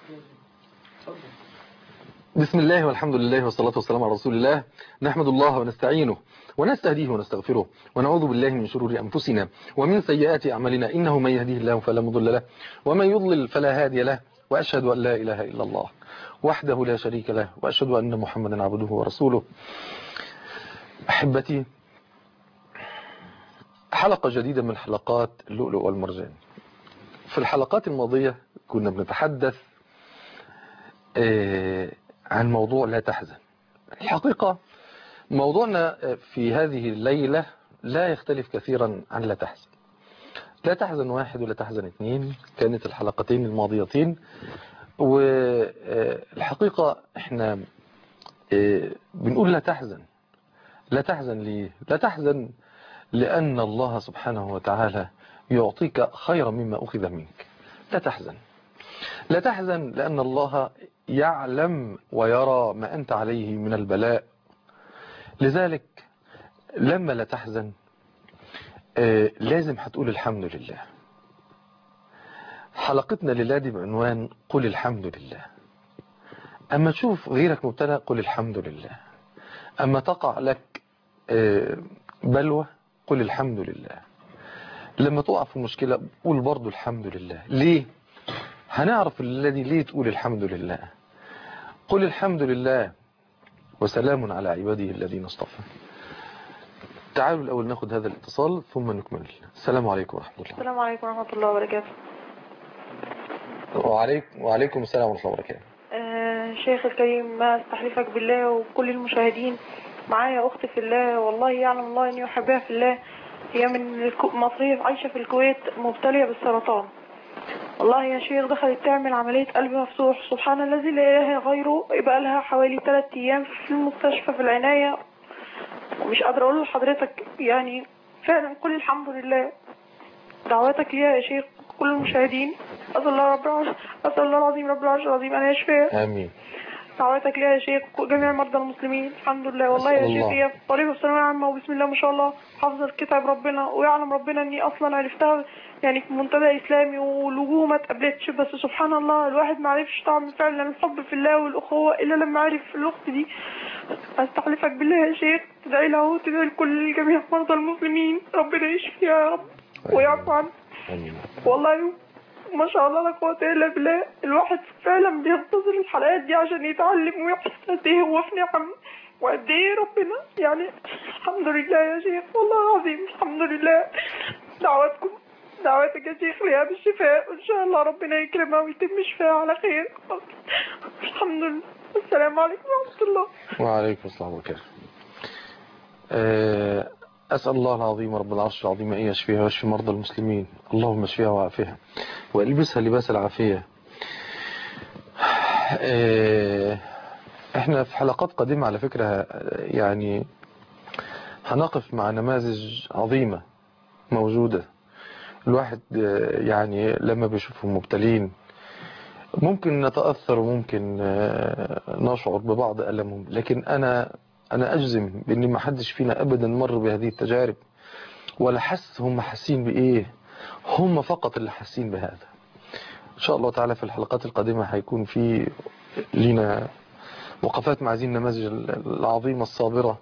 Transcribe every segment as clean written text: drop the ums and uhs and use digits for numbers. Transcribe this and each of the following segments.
بسم الله والحمد لله والصلاة والسلام على رسول الله. نحمد الله ونستعينه ونستهديه ونستغفره ونعوذ بالله من شرور أنفسنا ومن سيئات أعمالنا، إنه من يهديه الله فلا مضل له ومن يضلل فلا هادي له، وأشهد أن لا إله إلا الله وحده لا شريك له، وأشهد أن محمدا عبده ورسوله. أحبتي، حلقة جديدة من حلقات اللؤلؤ والمرجان. في الحلقات الماضية كنا بنتحدث عن موضوع لا تحزن. الحقيقة موضوعنا في هذه الليلة لا يختلف كثيرا عن لا تحزن. لا تحزن واحد ولا تحزن اثنين كانت الحلقتين الماضيتين، والحقيقة احنا بنقول لا تحزن. لا تحزن ليه؟ لا تحزن لأن الله سبحانه وتعالى يعطيك خيرا مما أخذ منك. لا تحزن. لا تحزن لأن الله يعلم ويرى ما أنت عليه من البلاء. لذلك لما لا تحزن لازم هتقول الحمد لله. حلقتنا لله دي بعنوان قل الحمد لله. أما تشوف غيرك مبتلى قل الحمد لله. أما تقع لك بلوى قل الحمد لله. لما تقع في مشكلة قول برضو الحمد لله. ليه؟ هنعرف الذي ليه تقول الحمد لله. قل الحمد لله وسلام على عباده الذين اصطفى. تعالوا الأول ناخد هذا الاتصال ثم نكمل. السلام عليكم ورحمة الله. السلام عليكم ورحمة الله وبركاته. وعليكم السلام ورحمة الله وبركاته. شيخ الكريم، ما استحلفك بالله وكل المشاهدين، معايا أختي في الله، والله يعلم الله أني أحبها في الله. هي من مصرية عايشة في الكويت، مبتلية بالسرطان. والله يا شيخ دخلت تعمل عملية قلب مفتوح، سبحان الذي لا إله غيره. يبقى لها حوالي 3 أيام في المستشفى في العناية، ومش قادرة أقول لحضرتك يعني فعلا كل الحمد لله. دعواتك ليها يا شيخ كل المشاهدين، أسأل الله العظيم رب العرش العظيم أن يشفيها. آمين. دعواتك ليها يا شيخ جميع مرضى المسلمين. الحمد لله. والله يا شيخ هي في طريقة الثانوية العامة، وبسم الله ما شاء الله حافظة كتاب ربنا، ويعلم ربنا اني اصلا عرفتها يعني في منتدى اسلامي، والوجوه ما اتقابلتش، بس سبحان الله الواحد ما عرفش طعم فعلا الحب في الله والاخوة الا لما عرف الاخت دي. استحلفك بالله يا شيخ تدعي له وتدعي لكل جميع مرضى المسلمين، ربنا يشفيها يا رب ويعفو عنها. والله ما شاء الله لا قوة الا بالله. الواحد فعلا بينتظر الحلقات دي عشان يتعلم ويحس قد ايه هو في نعم وقد ايه ربنا يعني. الحمد لله يا شيخ والله العظيم الحمد لله. دعواتك يا شيخ ليها بالشفاء، وان شاء الله ربنا يكرمها ويتم شفاها على خير. الحمد لله. السلام عليكم ورحمة الله. وعليكم السلام وبركاته. أسأل الله العظيم رب العرش العظيم أن يشفيها ويشفي مرضى المسلمين. اللهم اشفيها وعافيها والبسها لباس العافية. احنا في حلقات قادمة على فكرة يعني هنقف مع نماذج عظيمة موجودة. الواحد يعني لما بيشوفهم مبتلين ممكن نتأثر وممكن نشعر ببعض ألمهم، لكن أنا أجزم بأن ما حدش فينا أبدا مر بهذه التجارب ولا حس هم حاسين بإيه. هم فقط اللي حاسين بهذا. إن شاء الله تعالى في الحلقات القادمة هيكون في لنا وقفات مع هذه النماذج العظيمة الصابرة.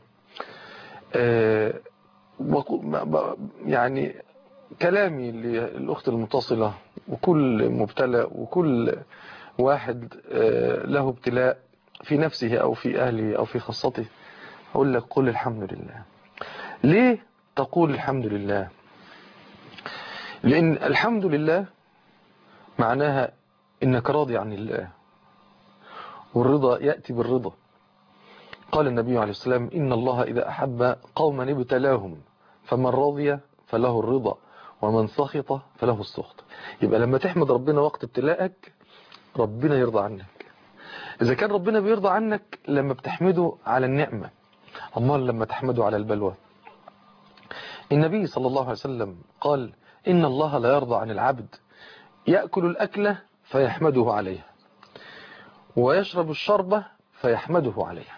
يعني كلامي للأخت المتصلة وكل مبتلى وكل واحد له ابتلاء في نفسه أو في أهله أو في خاصته، أقول لك قل الحمد لله. ليه تقول الحمد لله؟ لأن الحمد لله معناها إنك راضي عن الله، والرضا يأتي بالرضا. قال النبي عليه السلام إن الله إذا أحب قوما ابتلاهم فمن رضي فله الرضا ومن سخط فله السخط. يبقى لما تحمد ربنا وقت ابتلاءك ربنا يرضى عنك. إذا كان ربنا بيرضى عنك لما بتحمده على النعمة، أمال لما تحمده على البلوى؟ النبي صلى الله عليه وسلم قال إن الله لا يرضى عن العبد يأكل الأكلة فيحمده عليها ويشرب الشربة فيحمده عليها.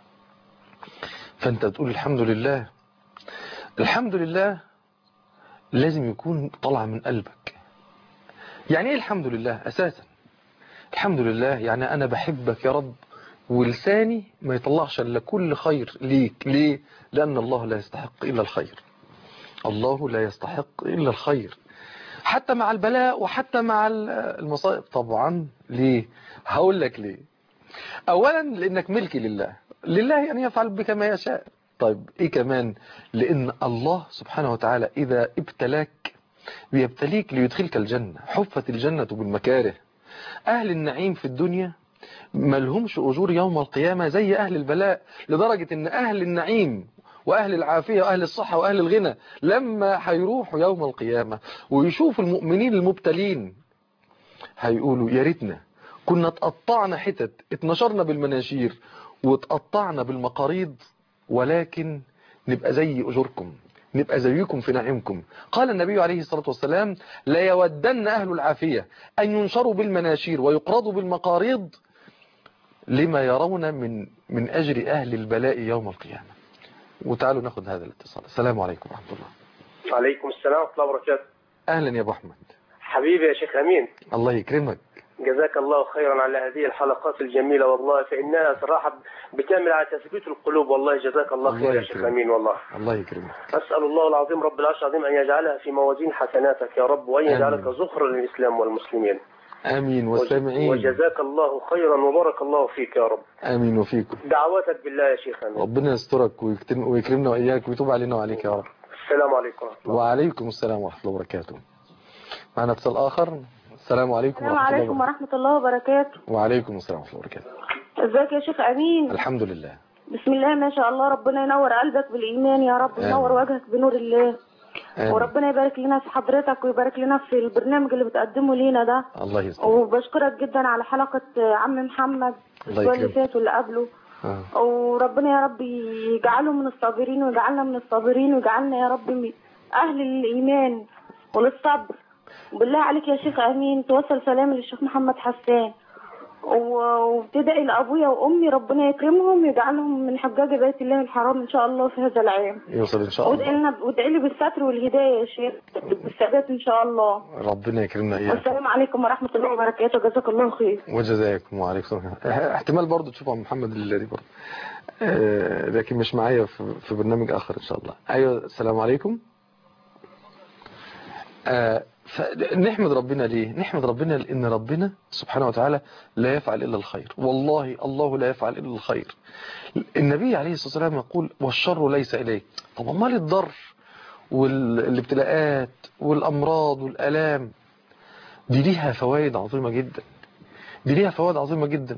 فأنت تقول الحمد لله. الحمد لله لازم يكون طالع من قلبك. يعني إيه الحمد لله أساسا؟ الحمد لله، يعني أنا بحبك يا رب، ولساني ما يطلعش إلا كل خير ليك. ليه؟ لأن الله لا يستحق إلا الخير. الله لا يستحق إلا الخير، حتى مع البلاء وحتى مع المصائب طبعا. ليه؟ هقول لك ليه. أولا لأنك ملكي لله، لله يعني يفعل بك ما يشاء. طيب إيه كمان؟ لأن الله سبحانه وتعالى إذا ابتلاك بيبتليك ليدخلك الجنة. حفت الجنة بالمكاره. أهل النعيم في الدنيا ملهمش أجور يوم القيامة زي أهل البلاء، لدرجة أن أهل النعيم وأهل العافية وأهل الصحة وأهل الغنى لما هيروحوا يوم القيامة ويشوفوا المؤمنين المبتلين هيقولوا يا ريتنا كنا اتقطعنا حتت، اتنشرنا بالمناشير واتقطعنا بالمقاريض، ولكن نبقى زي أجوركم، نبقى زيكم في نعيمكم. قال النبي عليه الصلاة والسلام لا يودن أهل العافية أن ينشروا بالمناشير ويقرضوا بالمقاريض لما يرون من أجر أهل البلاء يوم القيامة. وتعالوا ناخذ هذا الاتصال. السلام عليكم ورحمة الله. وعليكم السلام ورحمة الله وبركاته. أهلا يا أبو أحمد. حبيبي يا شيخ أمين، الله يكرمك. جزاك الله خيرا على هذه الحلقات الجميلة، والله فإنها صراحة بتعمل على تثبيت القلوب، والله جزاك الله خير يا شيخ أمين. والله الله يكرمك. أسأل الله العظيم رب العرش العظيم أن يجعلها في موازين حسناتك يا رب، وأن يجعلك زخرا للإسلام والمسلمين. آمين. والسامعين. وجزاك الله خيرا وبارك الله فيك يا رب. آمين وفيكم. دعواتك بالله يا شيخ أمين. ربنا يسترك ويكرمنا وإياك ويتوب علينا وعليك يا رب. السلام عليكم ورحمة الله. وعليكم السلام ورحمة الله وبركاته. معنا اتصال آخر. السلام عليكم ورحمة الله وبركاته. وعليكم السلام ورحمة الله وبركاته. ازيك يا شيخ أمين؟ الحمد لله. بسم الله ما شاء الله، ربنا ينور قلبك بالإيمان يا رب، وينور وجهك بنور الله. وربنا يبارك لنا في حضرتك ويبارك لنا في البرنامج اللي بتقدمه لينا ده. الله يسلمك. وبشكرك جدا على حلقة عم محمد الأسبوع اللي فات واللي قبله. وربنا يا رب يجعله من الصابرين ويجعلنا من الصابرين ويجعلنا يا رب أهل الإيمان وللصبر. بالله عليك يا شيخ أمين توصل سلامي للشيخ محمد حسان، وابتدائي لأبويا وأمي ربنا يكرمهم ويجعلهم من حجاج بيت الله الحرام إن شاء الله في هذا العام. يوصل إن شاء الله. وادعي لي بالستر والهداية يا شيخ بالثبات إن شاء الله. ربنا يكرمنا إياك. والسلام عليكم ورحمة الله وبركاته. جزاك الله خير. وجزاكم. وعليكم السلام. احتمال برضه تشوفوا عم محمد الليلة دي برضه، لكن مش معايا في برنامج آخر إن شاء الله. أيوة. السلام عليكم. فنحمد ربنا. ليه نحمد ربنا؟ لأن ربنا سبحانه وتعالى لا يفعل إلا الخير. والله الله لا يفعل إلا الخير. النبي عليه الصلاة والسلام يقول والشر ليس إليك. طب امال الضر والابتلاءات والأمراض والآلام دي ليها فوائد عظيمة جدا. دي ليها فوائد عظيمة جدا.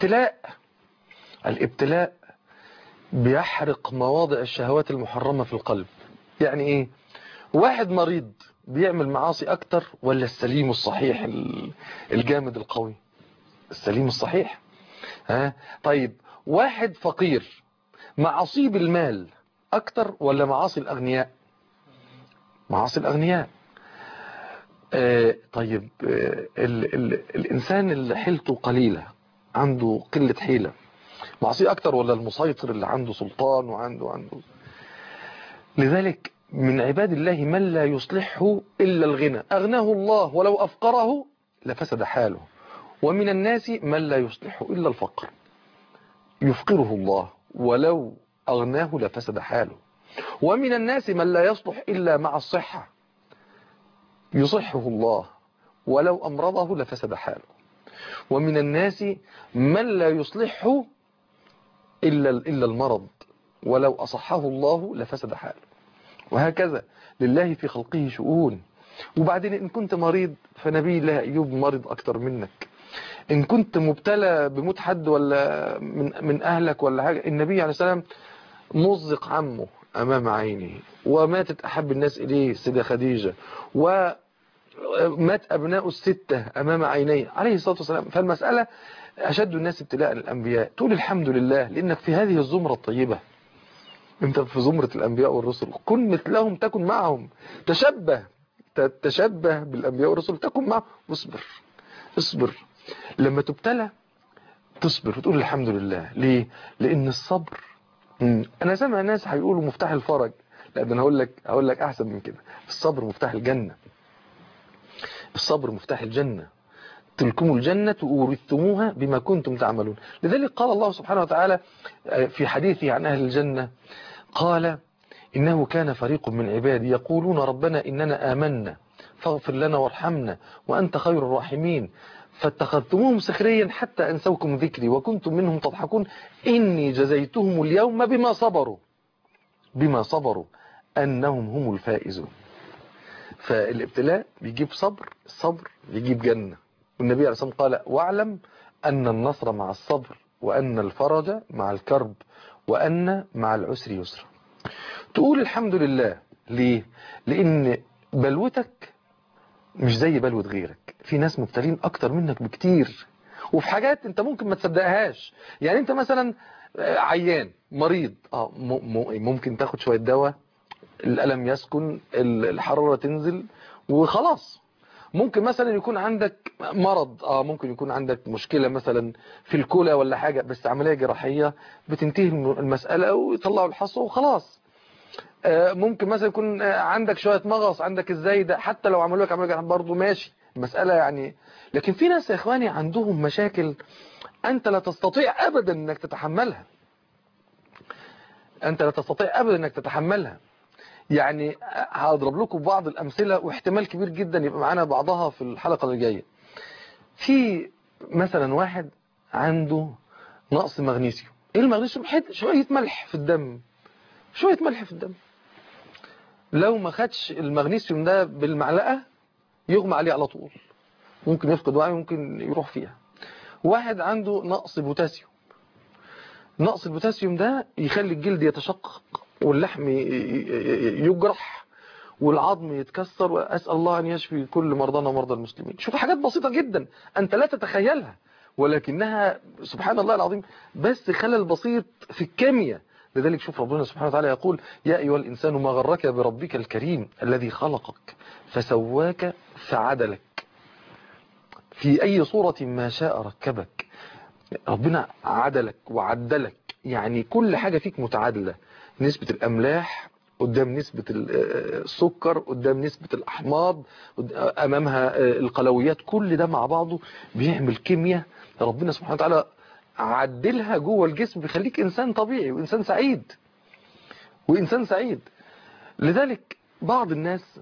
الابتلاء بيحرق مواضع الشهوات المحرمة في القلب. يعني إيه؟ واحد مريض بيعمل معاصي أكتر ولا السليم الصحيح الجامد القوي؟ السليم الصحيح. طيب واحد فقير معاصي بالمال أكتر ولا معاصي الأغنياء؟ معاصي الأغنياء. طيب الإنسان اللي حيلته قليلة عنده قلة حيلة معاصي أكتر ولا المسيطر اللي عنده سلطان وعنده لذلك من عباد الله من لا يصلحه إلا الغنى، أغناه الله ولو أفقره لفسد حاله. ومن الناس من لا يصلحه إلا الفقر، يفقره الله ولو أغناه لفسد حاله. ومن الناس من لا يصلح إلا مع الصحة، يصحه الله ولو أمرضه لفسد حاله. ومن الناس من لا يصلحه إلا المرض، ولو أصحه الله لفسد حاله. وهكذا لله في خلقه شؤون. وبعدين إن كنت مريض فنبي الله أيوب مرض أكتر منك. إن كنت مبتلى بموت حد ولا من أهلك ولا حاجة، النبي عليه السلام مزق عمه أمام عينه، وماتت أحب الناس إليه السيدة خديجة، ومات أبناء الستة أمام عينيه عليه الصلاة والسلام. فالمسألة أشد الناس ابتلاء الأنبياء. تقول الحمد لله لأنك في هذه الزمرة الطيبة، انت في زمرة الأنبياء والرسل. كن مثلهم تكن معهم. تشبه بالأنبياء والرسل تكن معهم. اصبر لما تبتلى، تصبر وتقول الحمد لله. ليه؟ لأن الصبر أنا سامع ناس هيقولوا مفتاح الفرج. لا ده أنا هقول لك أحسن من كده. الصبر مفتاح الجنة. الصبر مفتاح الجنة. تلكم الجنة أورثتموها بما كنتم تعملون. لذلك قال الله سبحانه وتعالى في حديثه عن أهل الجنة، قال إنه كان فريق من عبادي يقولون ربنا إننا آمنا فاغفر لنا وارحمنا وأنت خير الراحمين فاتخذتموهم سخريا حتى أنسوكم ذكري وكنتم منهم تضحكون إني جزيتهم اليوم بما صبروا أنهم هم الفائزون. فالابتلاء بيجيب صبر، الصبر بيجيب جنة. والنبي عليه الصلاة والسلام قال واعلم أن النصر مع الصبر وأن الفرج مع الكرب وأن مع العسر يسرا. تقول الحمد لله. ليه؟ لأن بلوتك مش زي بلوة غيرك. في ناس مبتلين أكتر منك بكتير، وفي حاجات أنت ممكن ما تصدقهاش. يعني أنت مثلا عيان مريض، ممكن تاخد شوية دواء، الألم يسكن، الحرارة تنزل وخلاص. ممكن مثلا يكون عندك مرض، ممكن يكون عندك مشكلة مثلا في الكلى ولا حاجة، بس عملية جراحية بتنتهي المسألة ويطلعوا الحصوة وخلاص. ممكن مثلا يكون عندك شوية مغص، عندك الزايدة، حتى لو عملوا لك عملية جراحية برضه ماشي المسألة يعني. لكن في ناس يا إخواني عندهم مشاكل أنت لا تستطيع أبدا أنك تتحملها. أنت لا تستطيع أبدا أنك تتحملها. يعني هضرب لكم بعض الأمثلة، واحتمال كبير جدا يبقى معانا بعضها في الحلقة اللي جاية. في مثلا واحد عنده نقص مغنيسيوم. ايه المغنيسيوم؟ شوية ملح في الدم، شوية ملح في الدم. لو ما خدش المغنيسيوم ده بالمعلقة يغمى عليه على طول، ممكن يفقد وعيه، ممكن يروح فيها. واحد عنده نقص بوتاسيوم. نقص البوتاسيوم ده يخلي الجلد يتشقق واللحم يجرح والعظم يتكسر، وأسأل الله أن يشفي كل مرضانا ومرضى المسلمين. شوف حاجات بسيطة جدا أنت لا تتخيلها، ولكنها سبحان الله العظيم بس خلل بسيط في الكيمياء. لذلك شوف ربنا سبحانه وتعالى يقول يا أيها الإنسان ما غرك بربك الكريم الذي خلقك فسواك فعدلك في أي صورة ما شاء ركبك. ربنا عدلك وعدلك، يعني كل حاجة فيك متعادلة. نسبة الأملاح قدام نسبة السكر، قدام نسبة الأحماض، أمامها القلويات، كل ده مع بعضه بيعمل كيمياء ربنا سبحانه وتعالى عدلها جوه الجسم، بيخليك إنسان طبيعي وإنسان سعيد وإنسان سعيد. لذلك بعض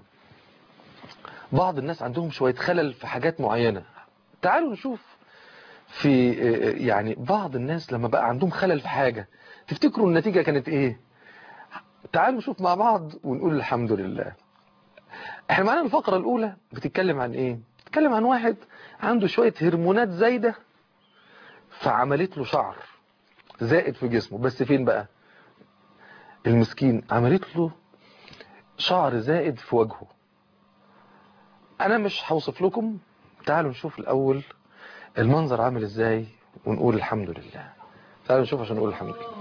الناس عندهم شوية خلل في حاجات معينة. تعالوا نشوف في يعني بعض الناس لما بقى عندهم خلل في حاجة، تفتكروا النتيجة كانت ايه؟ تعالوا نشوف مع بعض ونقول الحمد لله. احنا معانا الفقرة الاولى بتتكلم عن ايه؟ بتتكلم عن واحد عنده شوية هرمونات زايدة فعملت له شعر زائد في جسمه. بس فين بقى؟ المسكين عملت له شعر زائد في وجهه. انا مش هوصف لكم، تعالوا نشوف الاول المنظر عامل ازاي ونقول الحمد لله. تعالوا نشوف عشان نقول الحمد لله.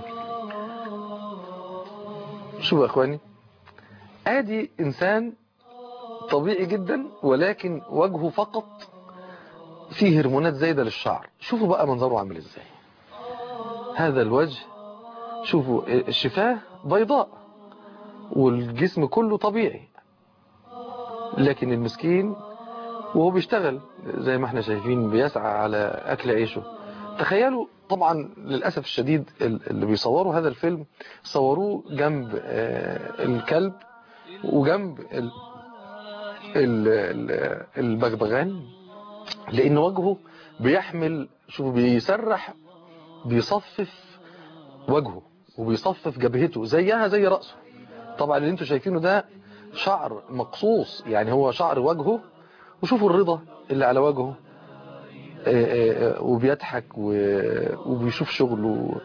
شوفوا يا اخواني، ادي انسان طبيعي جدا ولكن وجهه فقط فيه هرمونات زايدة للشعر. شوفوا بقى منظره عامل ازاي. هذا الوجه، شوفوا الشفاه بيضاء والجسم كله طبيعي، لكن المسكين وهو بيشتغل زي ما احنا شايفين بيسعى على اكل عيشه. تخيلوا طبعا للأسف الشديد اللي بيصوروا هذا الفيلم صوروه جنب الكلب وجنب البغبغان، لأن وجهه بيحمل، شوفوا بيسرح، بيصفف وجهه وبيصفف جبهته زيها زي رأسه. طبعا اللي انتوا شايفينه ده شعر مقصوص، يعني هو شعر وجهه. وشوفوا الرضا اللي على وجهه، وبيضحك وبيشوف شغله.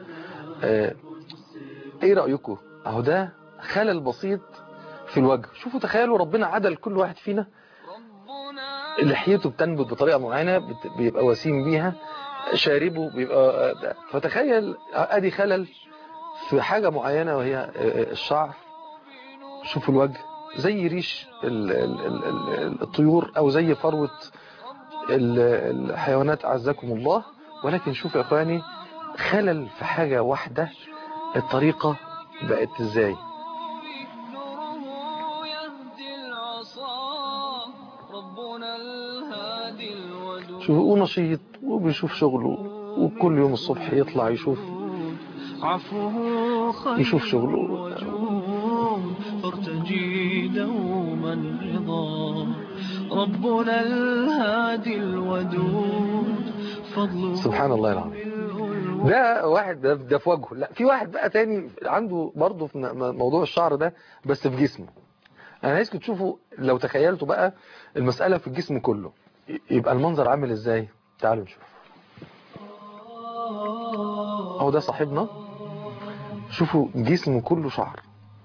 ايه رأيكم؟ اهو ده خلل بسيط في الوجه. شوفوا تخيلوا ربنا عدل كل واحد فينا، لحيته بتنبت بطريقة معينة بيبقى وسيم بيها، شاربه بيبقى، فتخيل ادي خلل في حاجة معينة وهي الشعر. شوفوا الوجه زي ريش الطيور او زي فروة الحيوانات عزكم الله. ولكن شوفوا يا اخواني خلل في حاجة واحدة، الطريقة بقت ازاي. شوف ونشيط وبيشوف شغله، وكل يوم الصبح يطلع يشوف شغله. فارتجي دوما رضا ربنا الهادي الودود فضله. سبحان الله العظيم. ده واحد ده في وجهه. لا، في واحد بقى تاني عنده برضه في موضوع الشعر ده بس في جسمه. انا عايزكم تشوفوا لو تخيلتوا بقى المسألة في الجسم كله يبقى المنظر عامل ازاي. تعالوا نشوف. اهو ده صاحبنا، شوفوا جسمه كله شعر.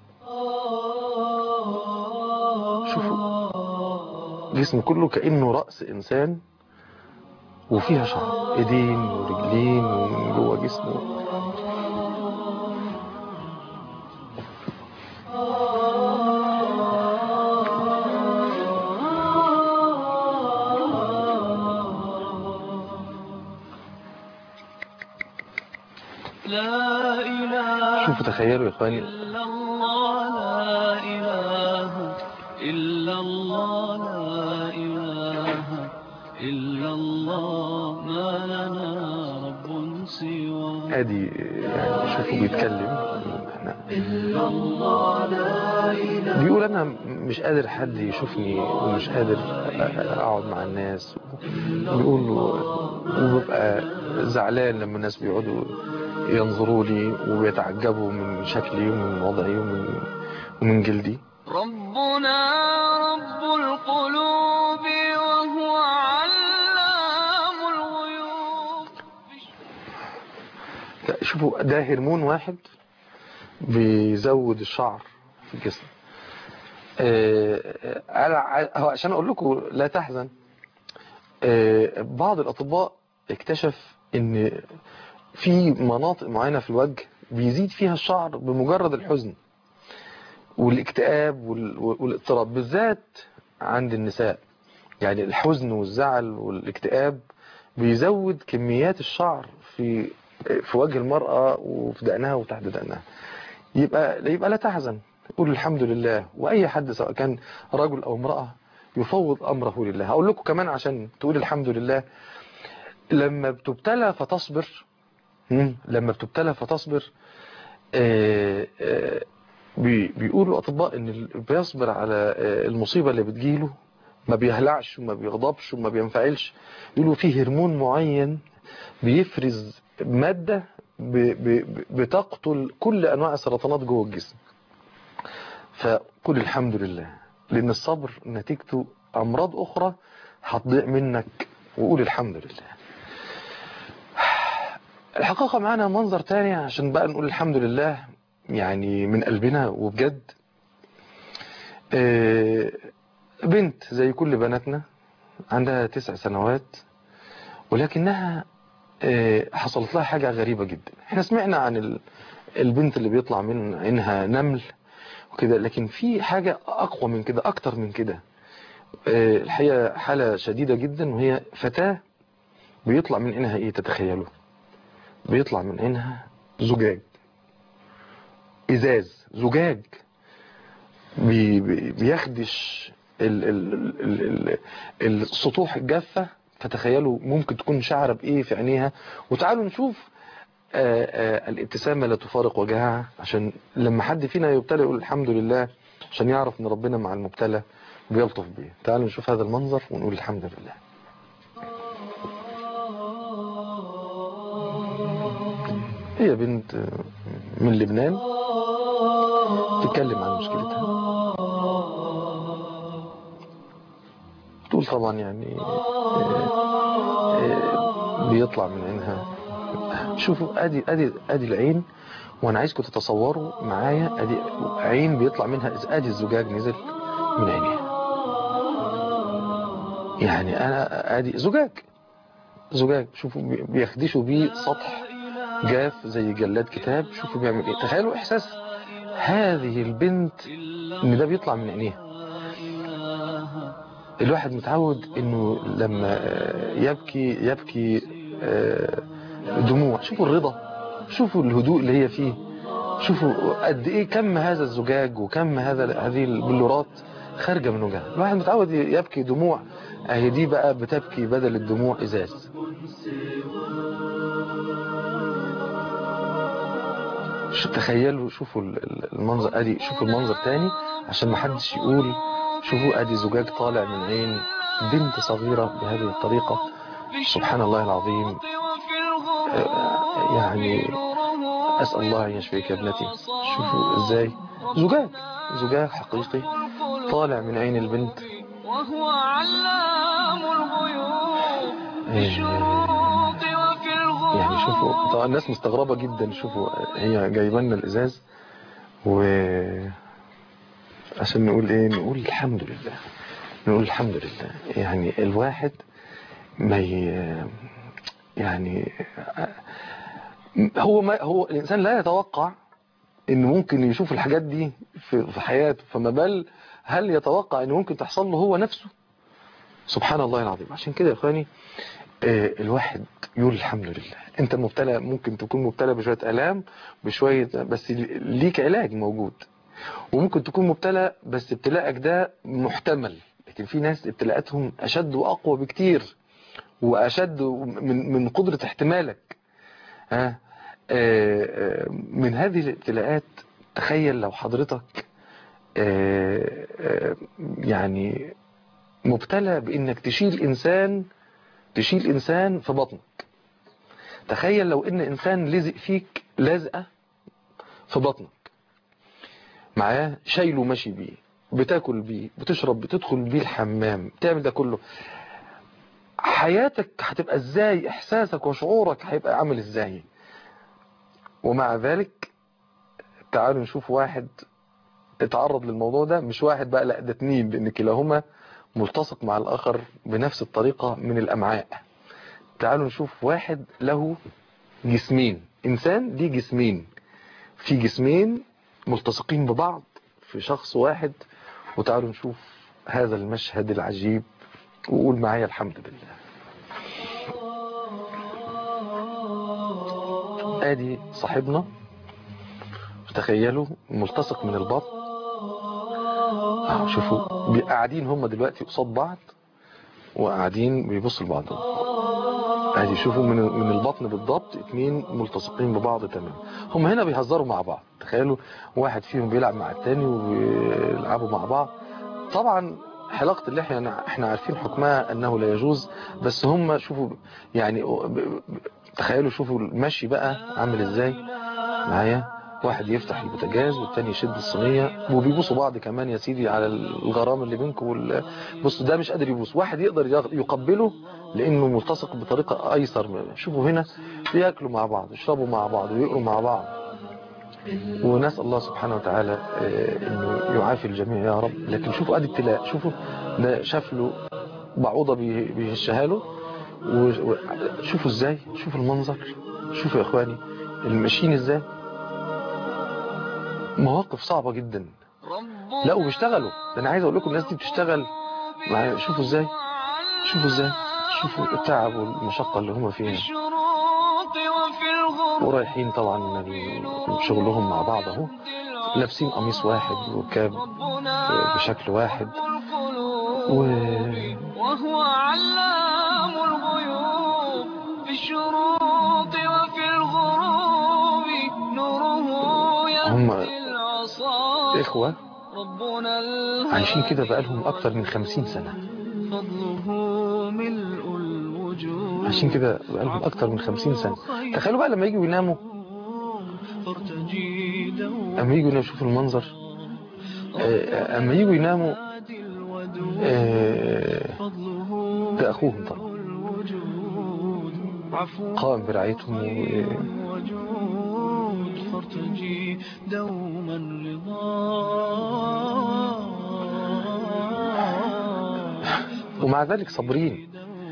شوفوا جسمه كله كأنه رأس إنسان وفيها شعر، ايدين ورجلين ومن جوه جسمه. شوفوا تخيلوا يا اخواني. إلا الله لا إله إلا الله لا إله إلا الله ما لنا رب سواه. ادي يعني شوفوا بيتكلم بيقول انا مش قادر حد يشوفني ومش قادر اقعد مع الناس. بيقول وببقى زعلان لما الناس بيقعدوا ينظروا لي وبيتعجبوا من شكلي ومن وضعي ومن جلدي. ربنا رب القلوب وهو علام الغيوب. شوفوا ده هرمون واحد بيزود الشعر في الجسم. عشان اقول لكم لا تحزن، بعض الاطباء اكتشف ان في مناطق معينة في الوجه بيزيد فيها الشعر بمجرد الحزن والاكتئاب والاضطراب، بالذات عند النساء. يعني الحزن والزعل والاكتئاب بيزود كميات الشعر في وجه المرأة وفي دقنها وتحت دقنها. يبقى لا تحزن، قول الحمد لله. وأي حد سواء كان رجل أو امرأة يفوض أمره لله. هقول لكم كمان عشان تقول الحمد لله، لما بتبتلى فتصبر، بيقولوا أطباء إن اللي بيصبر على المصيبة اللي بتجيله ما بيهلعش وما بيغضبش وما بينفعلش. يقولوا فيه هرمون معين بيفرز مادة بتقتل كل أنواع السرطانات جوه الجسم. فقل الحمد لله، لأن الصبر نتيجته أمراض أخرى هتضيع منك. وقول الحمد لله. الحقيقة معانا منظر تاني عشان بقى نقول الحمد لله يعني من قلبنا وبجد. بنت زي كل بناتنا عندها 9 سنوات، ولكنها حصلت لها حاجة غريبة جدا. احنا سمعنا عن البنت اللي بيطلع من عينها نمل وكده، لكن في حاجة أقوى من كده، أكتر من كده. الحقيقة حالة شديدة جدا، وهي فتاة بيطلع من عينها ايه؟ تتخيلوا؟ بيطلع من عينها زجاج، ازاز زجاج بيخدش السطوح الجافة. فتخيلوا ممكن تكون شعرة بايه في عينيها. وتعالوا نشوف الابتسامة لا تفارق وجهها، عشان لما حد فينا يبتلى يقول الحمد لله، عشان يعرف ان ربنا مع المبتلى بيلطف بيه. تعالوا نشوف هذا المنظر ونقول الحمد لله. هي بنت من لبنان تتكلم عن مشكلتها، تقول طبعا يعني بيطلع من عينها. شوفوا ادي العين، وانا عايزكم تتصوروا معايا ادي عين بيطلع منها، ادي الزجاج نزل من عينيها. يعني انا ادي زجاج. شوفوا بيخدشوا بيه سطح جاف زي جلاد كتاب. شوفوا بيعمل ايه. تخيلوا احساس هذه البنت ان ده بيطلع من عينيها. الواحد متعود انه لما يبكي دموع. شوفوا الرضا، شوفوا الهدوء اللي هي فيه، شوفوا قد ايه كم هذا الزجاج وكم هذه البلورات خارجه من وجهها. الواحد متعود يبكي دموع اهي دي بقى بتبكي بدل الدموع ازاز. تخيلوا، شوفوا المنظر، ادي شوفوا المنظر تاني عشان ما حدش يقول. شوفوا ادي زجاج طالع من عين بنت صغيرة بهذه الطريقة. سبحان الله العظيم. يعني اسأل الله ان يشفيك يا ابنتي. شوفوا ازاي زجاج حقيقي طالع من عين البنت. وهو علام الغيوب في الشروق وفي الغروب. يعني شوفوا طبعا الناس مستغربة جدا. شوفوا هي جايبه لنا الازاز، و عشان نقول ايه؟ نقول الحمد لله، نقول الحمد لله. يعني الواحد ما يعني هو الانسان لا يتوقع انه ممكن يشوف الحاجات دي في حياته، فما بال هل يتوقع انه ممكن تحصل له هو نفسه؟ سبحان الله العظيم. عشان كده يا اخواني الواحد يقول الحمد لله. انت مبتلى، ممكن تكون مبتلى بشوية الام، بشوية، بس ليك علاج موجود. وممكن تكون مبتلى بس ابتلاءك ده محتمل، لكن في ناس ابتلاءاتهم اشد واقوى بكتير واشد من قدرة احتمالك. من هذه الابتلاءات تخيل لو حضرتك يعني مبتلى بانك تشيل انسان في بطنك. تخيل لو ان انسان لزق فيك لازقة في بطنك، معاه شايله ماشي بيه، بتاكل بيه، بتشرب، بتدخل بيه الحمام، تعمل ده كله. حياتك هتبقى ازاي؟ احساسك وشعورك هيبقى عامل ازاي؟ ومع ذلك تعالوا نشوف واحد اتعرض للموضوع ده. مش واحد بقى، لا ده اتنين، لان كلاهما ملتصق مع الاخر بنفس الطريقة من الامعاء. تعالوا نشوف واحد له جسمين، انسان ليه جسمين، في جسمين ملتصقين ببعض في شخص واحد. وتعالوا نشوف هذا المشهد العجيب وقول معايا الحمد لله. ادي صاحبنا، تخيلوا ملتصق من البطن. شوفوا قاعدين هم دلوقتي قصاد بعض وقاعدين بيبصوا لبعض. ادي شوفوا من البطن بالضبط اتنين ملتصقين ببعض تمام. هم هنا بيهزروا مع بعض. تخيلوا واحد فيهم بيلعب مع التاني وبيلعبوا مع بعض. طبعا حلاقة اللحية احنا عارفين حكمها انه لا يجوز، بس هم شوفوا يعني تخيلوا شوفوا المشي بقى عامل ازاي معايا. واحد يفتح البوتاجاز والتاني يشد الصينية وبيبوسوا بعض كمان يا سيدي على الغرام اللي بينكم. بصوا ده مش قادر يبوس، واحد يقدر يقبله لانه ملتصق بطريقة ايسر. شوفوا هنا بياكلوا مع بعض، يشربوا مع بعض، ويقروا مع بعض. ونسأل الله سبحانه وتعالى انه يعافي الجميع يا رب. لكن شوفوا ادي ابتلاء. شوفوا ده شاف له بعوضة بيهشها له، وشوفوا ازاي، شوفوا المنظر، شوفوا يا اخواني الماشيين ازاي. مواقف صعبة جدا. لا وبيشتغلوا، ده انا عايز اقول لكم الناس دي بتشتغل معايا. شوفوا ازاي، شوفوا ازاي، شوفوا التعب والمشقة اللي هم فيها. ورايحين طبعا شغلهم مع بعض اهو، لابسين قميص واحد وكاب بشكل واحد. وهو علام الغيوب في الشروق وفي الغروب نوره يهدي العصا. إخوة عايشين كده بقالهم أكتر من 50 سنة. عايشين كده بقالهم أكتر من 50 سنة. تخيلوا بقى لما يجوا يناموا، أما يجوا يناموا، شوفوا المنظر. أما يجوا يناموا ده أخوهم طبعا قام برعايتهم فارتجي دوما رضا. ومع ذلك صابرين.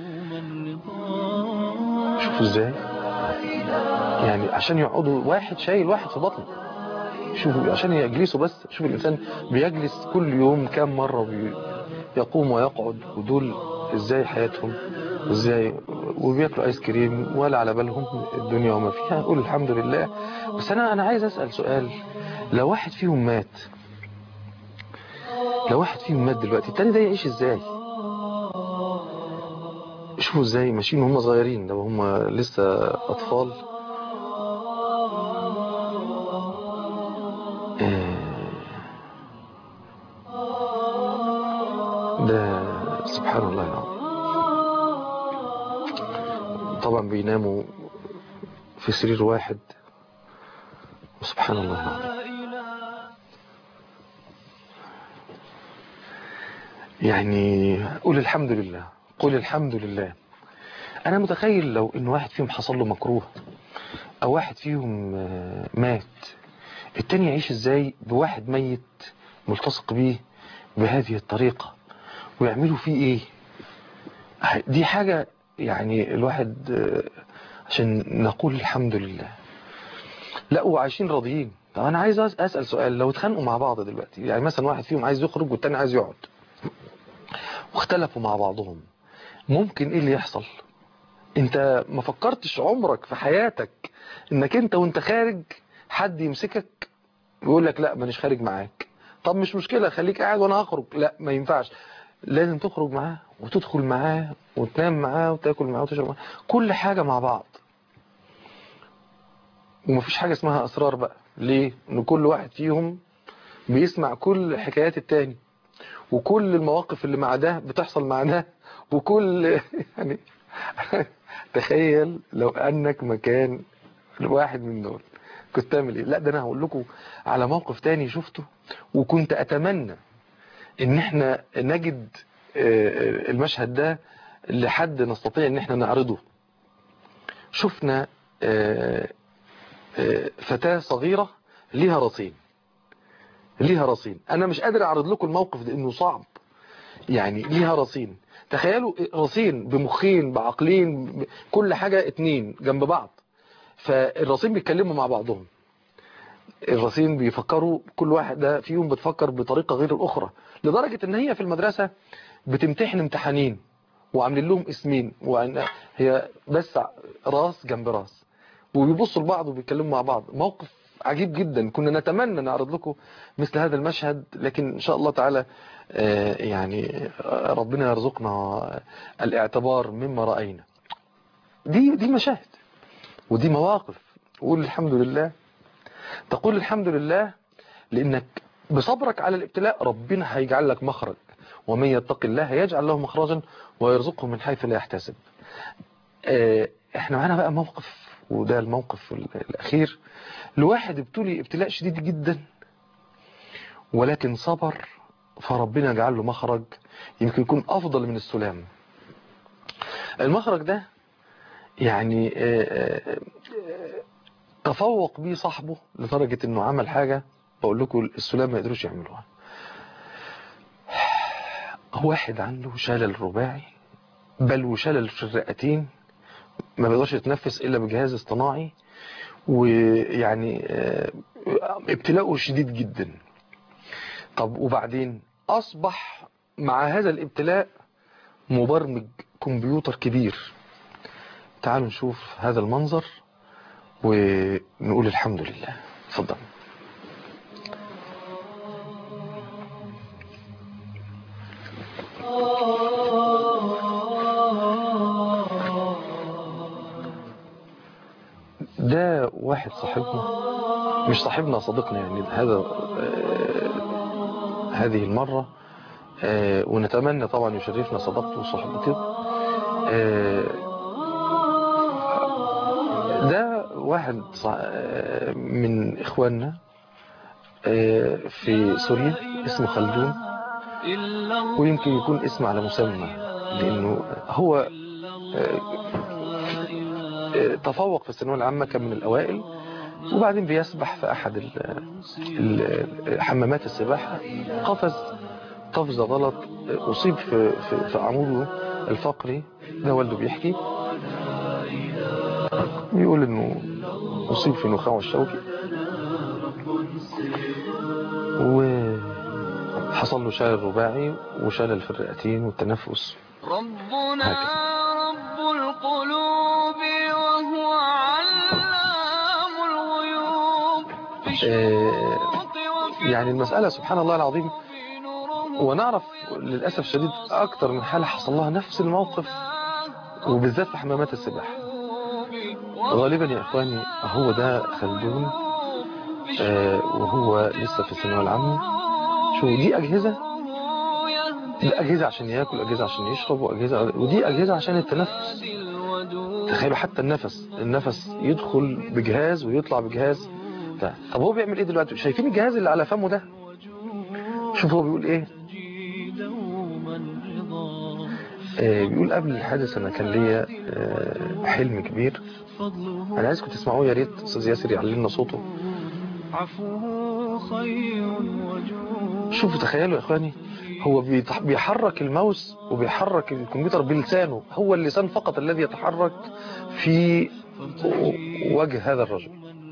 شوفوا ازاي يعني عشان يقعدوا، واحد شايل واحد في بطنه. شوفوا عشان يجلسوا بس. شوفوا الإنسان بيجلس كل يوم كام مرة يقوم ويقعد، ودول ازاي حياتهم ازاي، وبياكلوا ايس كريم ولا على بالهم الدنيا وما فيها. قول الحمد لله. بس انا عايز اسأل سؤال. لو واحد فيهم مات دلوقتي، التاني ده يعيش ازاي؟ شوفوا ازاي ماشيين وهم صغيرين، لو هم لسه اطفال. ده سبحان الله العظيم. طبعا بيناموا في سرير واحد، وسبحان الله العظيم. يعني قول الحمد لله، قول الحمد لله. انا متخيل لو ان واحد فيهم حصل له مكروه او واحد فيهم مات، التاني يعيش ازاي بواحد ميت ملتصق بيه بهذه الطريقة، ويعملوا فيه ايه؟ دي حاجة يعني الواحد عشان نقول الحمد لله. لا وعايشين راضيين. طب انا عايز اسأل سؤال، لو اتخانقوا مع بعض دلوقتي، يعني مثلا واحد فيهم عايز يخرج والتاني عايز يقعد، واختلفوا مع بعضهم، ممكن ايه اللي يحصل؟ انت ما فكرتش عمرك في حياتك انك انت وانت خارج حد يمسكك ويقول لك لا مانيش خارج معاك؟ طب مش مشكلة، خليك قاعد وانا هخرج. لا ما ينفعش، لازم تخرج معاه وتدخل معاه وتنام معاه وتاكل معاه وتشرب معاه، كل حاجة مع بعض. ومفيش حاجة اسمها اسرار بقى. ليه؟ ان كل واحد فيهم بيسمع كل حكايات التاني، وكل المواقف اللي مع ده بتحصل مع ده، وكل يعني تخيل لو انك مكان واحد من دول كنت تعمل ايه؟ لا ده انا هقول لكم على موقف تاني شفته، وكنت اتمنى ان احنا نجد المشهد ده لحد نستطيع ان احنا نعرضه. شفنا فتاة صغيرة ليها رصين، ليها رصين. انا مش قادر اعرض لكم الموقف ده انه صعب. يعني ليها رصين، تخيلوا رصين بمخين بعقلين كل حاجة اتنين جنب بعض، فالرصين بيتكلموا مع بعضهم. الرصين بيفكروا، كل واحدة فيهم بتفكر بطريقة غير الأخرى، لدرجة ان هي في المدرسة بتمتحن امتحانين وعاملين لهم اسمين، وهي بس راس جنب راس، وبيبصوا لبعض وبيتكلموا مع بعض. موقف عجيب جدا، كنا نتمنى نعرض لكم مثل هذا المشهد، لكن ان شاء الله تعالى يعني ربنا يرزقنا الاعتبار مما رأينا. دي مشاهد ودي مواقف. قول الحمد لله، تقول الحمد لله لانك بصبرك على الابتلاء ربنا هيجعل لك مخرج، ومن يتق الله يجعل له مخرجا ويرزقه من حيث لا يحتسب. احنا معانا بقى موقف، وده الموقف الأخير لواحد ابتلي ابتلاء شديد جدا، ولكن صبر فربنا جعل له مخرج يمكن يكون أفضل من السلام. المخرج ده يعني تفوق بيه صاحبه لدرجة انه عمل حاجة بقول لكم السلام ما يقدروش يعملوها. واحد عنده شلل رباعي، بل وشلل في الرئتين، ما بيقدرش يتنفس إلا بجهاز اصطناعي، ويعني ابتلاؤه شديد جدا. طب وبعدين أصبح مع هذا الابتلاء مبرمج كمبيوتر كبير. تعالوا نشوف هذا المنظر ونقول الحمد لله. اتفضل. ده واحد صاحبنا، مش صاحبنا، صديقنا يعني، هذا هذه المرة، ونتمنى طبعا يشرفنا صداقته وصحبته. ده واحد من إخواننا في سوريا اسمه خلدون، ويمكن يكون اسم على مسمى، لأنه هو تفوق في الثانوية العامة، كان من الأوائل، وبعدين بيسبح في أحد حمامات السباحة، قفز غلط، أصيب في عموده الفقري. ده والده بيحكي، بيقول إنه أصيب في نخاعه الشوكي، وحصل له شلل رباعي وشلل في الرئتين والتنفس. ربنا رب القلوب وهو علام الغيوب. يعني المسألة سبحان الله العظيم، ونعرف للأسف شديد أكتر من حالة حصل لها نفس الموقف وبالذات في حمامات السباحة. غالبا يا إخواني هو ده خلدون وهو لسه في الثانوية العامة. شو دي أجهزة، دي أجهزة عشان يأكل، أجهزة عشان يشرب، ودي أجهزة عشان التنفس. تخيلوا حتى النفس يدخل بجهاز ويطلع بجهاز. طب هو بيعمل ايه دلوقتي؟ شايفين الجهاز اللي على فمه ده؟ شوف هو بيقول ايه. بيقول قبل الحادث انا كان ليا حلم كبير. انا عايزكم تسمعوه يا ريت استاذ ياسر يعلمنا صوته. شوفوا تخيلوا يا اخواني، هو بيحرك الماوس وبيحرك الكمبيوتر بلسانه، هو اللسان فقط الذي يتحرك في وجه هذا الرجل.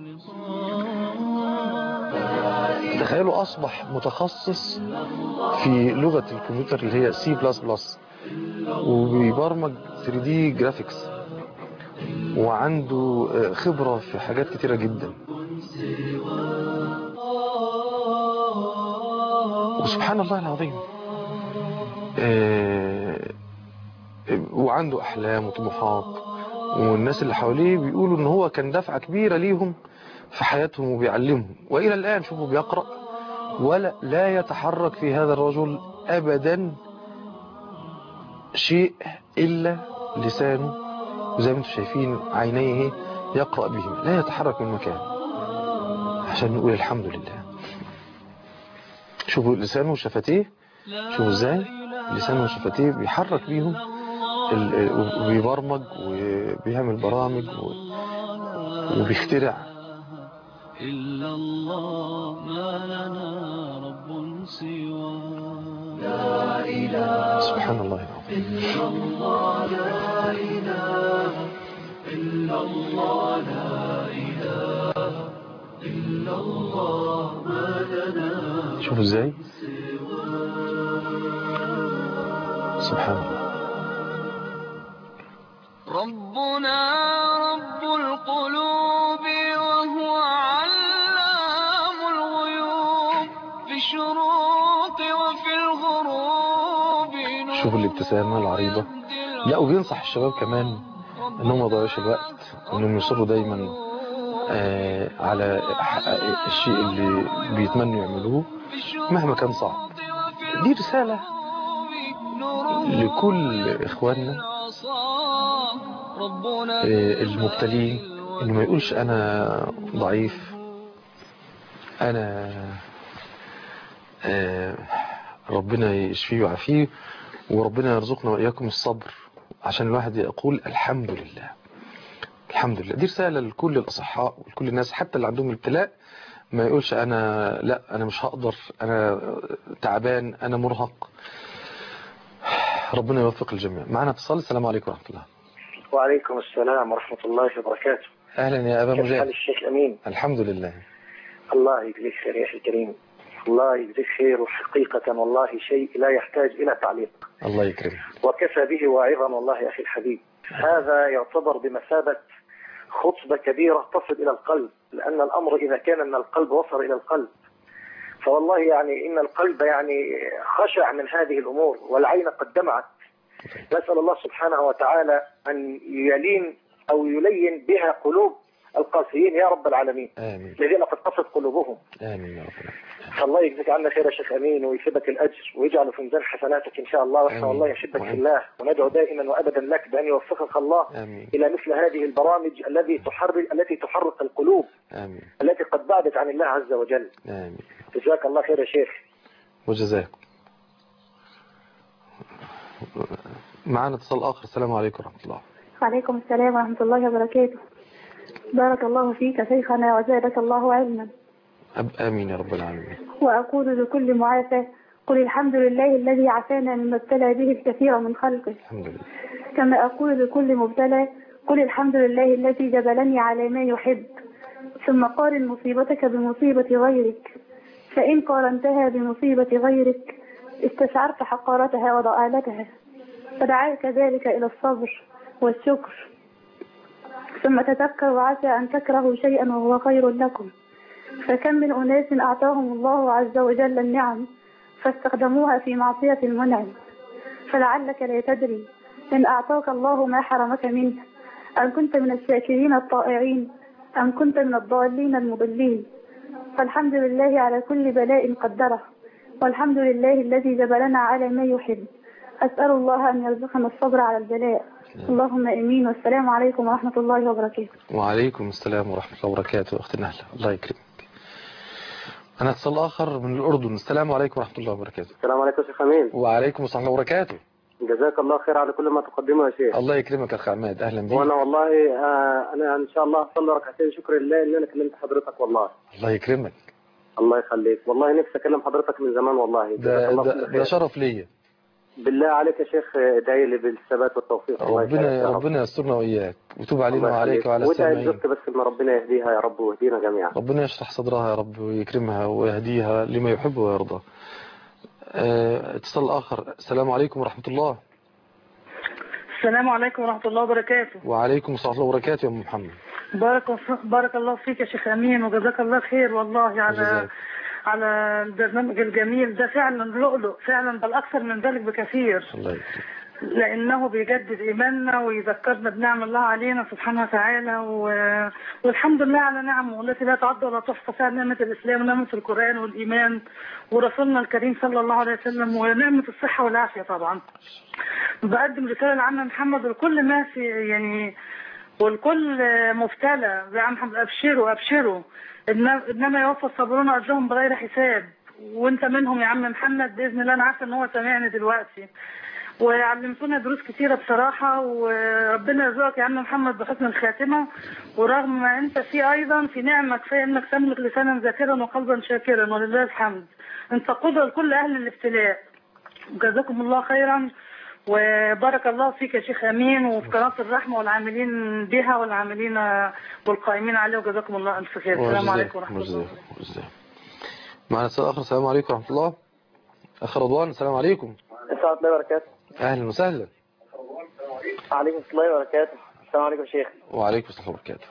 تخيلوا أصبح متخصص في لغة الكمبيوتر اللي هي C++، وبيبرمج 3D جرافيكس، وعنده خبرة في حاجات كتيرة جدا. وسبحان الله العظيم وعنده أحلام وطموحات، والناس اللي حواليه بيقولوا ان هو كان دفعة كبيرة ليهم في حياتهم وبيعلمهم. وإلى الآن شوفوا بيقرأ ولا لا يتحرك في هذا الرجل أبدا شيء إلا لسانه، وزي ما انتم شايفين عينيه يقرأ بهم، لا يتحرك من مكان عشان نقول الحمد لله. شوفوا لسانه وشفتيه، شوفوا ازاي لسانه وشفتيه بيحرك بيهم وبيبرمج وبيعمل برامج وبيخترع. إلا الله ما لنا رب سوى لا إله سبحان الله إلا الله لا إله إلا الله لا إله إلا الله ما لنا. شوفوا ازاي سبحان الله. ربنا رب القلوب وهو علام الغيوب في الشروق وفي الغروب. شوفوا الابتسامة العريضة. لا وبينصح الشباب كمان انهم ما يضيعوش الوقت، وانهم يصروا دايما على الشيء اللي بيتمنوا يعملوه مهما كان صعب. دي رسالة لكل إخواننا المبتلين، إنه ما يقولش أنا ضعيف، أنا ربنا يشفيه ويعافيه، وربنا يرزقنا وإياكم الصبر، عشان الواحد يقول الحمد لله الحمد لله. دي رسالة لكل الأصحاء ولكل الناس حتى اللي عندهم ابتلاء، ما يقولش أنا لا أنا مش هقدر، أنا تعبان، أنا مرهق. ربنا يوفق الجميع. معنا اتصال. السلام عليكم ورحمة الله. وعليكم السلام ورحمة الله وبركاته. أهلا يا أبا مجاهد. كيف حال الشيخ أمين؟ الحمد لله. الله يجزيك خير يا أخي الكريم، الله يجزيك خير، وحقيقة والله شيء لا يحتاج إلى تعليق. الله يكرمك. وكفى به واعظا والله يا أخي الحبيب. هذا يعتبر بمثابة خطبة كبيرة تصل إلى القلب، لأن الأمر إذا كان من القلب وصل إلى القلب، فوالله يعني إن القلب يعني خشع من هذه الأمور، والعين قد دمعت. نسأل الله سبحانه وتعالى أن يلين أو يلين بها قلوب القاسيين يا رب العالمين، آمين. الذين قد قصت قلوبهم. آمين يا رب. فالله يجزيك عنا خير يا شيخ أمين، ويثبت الأجر ويجعله في ميزان حسناتك إن شاء الله. وإحنا والله يحبك في الله، وندعو دائما وأبدا لك بأن يوفقك الله آمين. إلى مثل هذه البرامج التي تحرك القلوب. آمين. التي قد بعدت عن الله عز وجل. آمين. جزاك الله خير يا شيخ. وجزاكم. معنا اتصال آخر. السلام عليكم ورحمة الله. وعليكم السلام ورحمة الله وبركاته. بارك الله فيك شيخنا وزادك الله علما. آمين يا رب العالمين. وأقول لكل معافى قل الحمد لله الذي عافانا مما ابتلى به الكثير من خلقه. الحمد لله. كما أقول لكل مبتلى قل الحمد لله الذي جبلني على ما يحب. ثم قارن مصيبتك بمصيبة غيرك، فإن قارنتها بمصيبة غيرك استشعرت حقارتها وضآلتها، فدعاك ذلك إلى الصبر والشكر. ثم تذكر وعسى أن تكرهوا شيئا وهو خير لكم، فكم من أناس أعطاهم الله عز وجل النعم فاستخدموها في معصية المنعم، فلعلك لا تدري إن أعطاك الله ما حرمك منه، أم كنت من الشاكرين الطائعين، أم كنت من الضالين المضلين. فالحمد لله على كل بلاء قدره، والحمد لله الذي جبلنا على ما يحب. أسأل الله أن يرزقنا الصبر على البلاء. اللهم آمين. والسلام عليكم ورحمة الله وبركاته. وعليكم السلام ورحمة الله وبركاته. أختي نهلة الله يكرمك. أنا اتصال آخر من الأردن. السلام عليكم ورحمة الله وبركاته. السلام عليكم يا شيخ أمين. وعليكم السلام ورحمة الله وبركاته. جزاك الله خير على كل ما تقدمه يا شيخ. الله يكرمك يا أخ عماد، أهلا بيك. وأنا والله أنا إن شاء الله أصلي ركعتين شكر لله إن أنا كلمت حضرتك والله. الله يكرمك. الله يخليك، والله نفسي أكلم حضرتك من زمان والله. ده شرف ليا. بالله عليك يا شيخ ادعي لي بالثبات والتوفيق. ربنا يسترنا وإياك وتوب علينا وعليك وعلى السامعين. وادعي بس إن ربنا يهديها يا رب ويهدينا جميعا. ربنا يشرح صدرها يا رب ويكرمها ويهديها لما يحب ويرضى. اتصال آخر. السلام عليكم ورحمة الله. السلام عليكم ورحمة الله وبركاته. وعليكم السلام ورحمة الله وبركاته يا أم محمد. بارك الله فيك يا شيخ أمين، وجزاك الله خير والله على البرنامج الجميل ده. فعلا لؤلؤ فعلا، بل أكثر من ذلك بكثير. الله يكرمك. لأنه بيجدد إيماننا ويذكرنا بنعم الله علينا سبحانه وتعالى، والحمد لله على نعمه التي لا تعد ولا تحصى، فيها نعمة الإسلام ونعمة القرآن والإيمان ورسولنا الكريم صلى الله عليه وسلم ونعمة الصحة والعافية. طبعا بقدم رسالة لعم محمد ولكل ما في يعني والكل مبتلى يا عم محمد، أبشروا إنما يوفى الصابرون أجرهم بغير حساب، وأنت منهم يا عم محمد بإذن الله. أنا عارفة إن هو سامعني دلوقتي، وعلمتونا دروس كتيرة بصراحة، وربنا يرزقك يا عم محمد بحسن الخاتمة. ورغم ما أنت فيه أيضا في نعمة كفاية إنك تملك لسانا ذاكرا وقلبا شاكرا، ولله الحمد. أنت قدوة لكل أهل الابتلاء. جزاكم الله خيرا وبارك الله فيك يا شيخ أمين، وفي قناة الرحمة والعاملين بها والعاملين والقائمين عليه، وجزاكم الله ألف خير. السلام عليكم ورحمة الله. معنا سؤال آخر. السلام عليكم ورحمة الله. أخ رضوان. السلام عليكم. السلام عليكم وبركاته. أهلا وسهلا. عليكم السلام وبركاته. السلام عليكم يا شيخ. وعليكم السلام وبركاته.